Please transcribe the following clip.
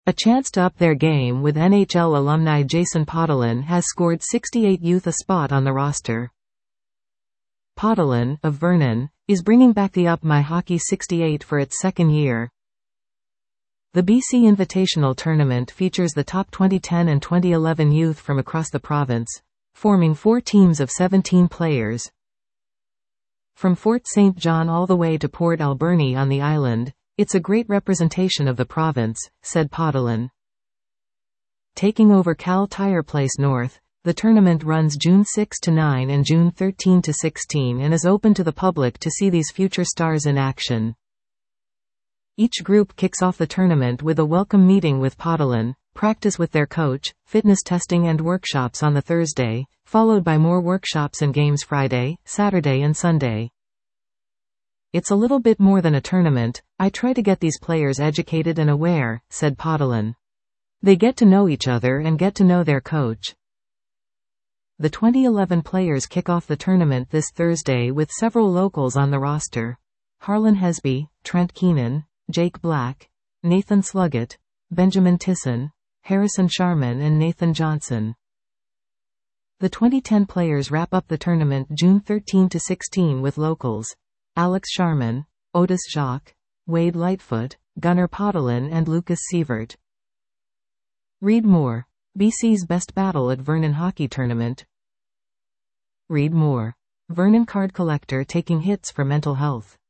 A chance to up their game with NHL alumni Jason Podolin has scored 68 youth a spot on the roster. Podolin, of Vernon, is bringing back the Up My Hockey 68 for its second year. The BC Invitational Tournament features the top 2010 and 2011 youth from across the province, forming 4 teams of 17 players. From Fort St. John all the way to Port Alberni on the island, it's a great representation of the province, said Podolin. Taking over Cal Tire Place North, the tournament runs June 6 to 9 and June 13 to 16 and is open to the public to see these future stars in action. Each group kicks off the tournament with a welcome meeting with Podolin, practice with their coach, fitness testing and workshops on the Thursday, followed by more workshops and games Friday, Saturday and Sunday. It's a little bit more than a tournament. I try to get these players educated and aware, said Podolin. They get to know each other and get to know their coach. The 2011 players kick off the tournament this Thursday with several locals on the roster. Harlan Hesby, Trent Keenan, Jake Black, Nathan Sluggett, Benjamin Tisson, Harrison Sharman and Nathan Johnson. The 2010 players wrap up the tournament June 13 to 16 with locals Alex Sharman, Otis Jacques, Wade Lightfoot, Gunnar Podolin and Lucas Sievert. Read more. BC's Best Battle at Vernon Hockey Tournament. Read more. Vernon card collector taking hits for mental health.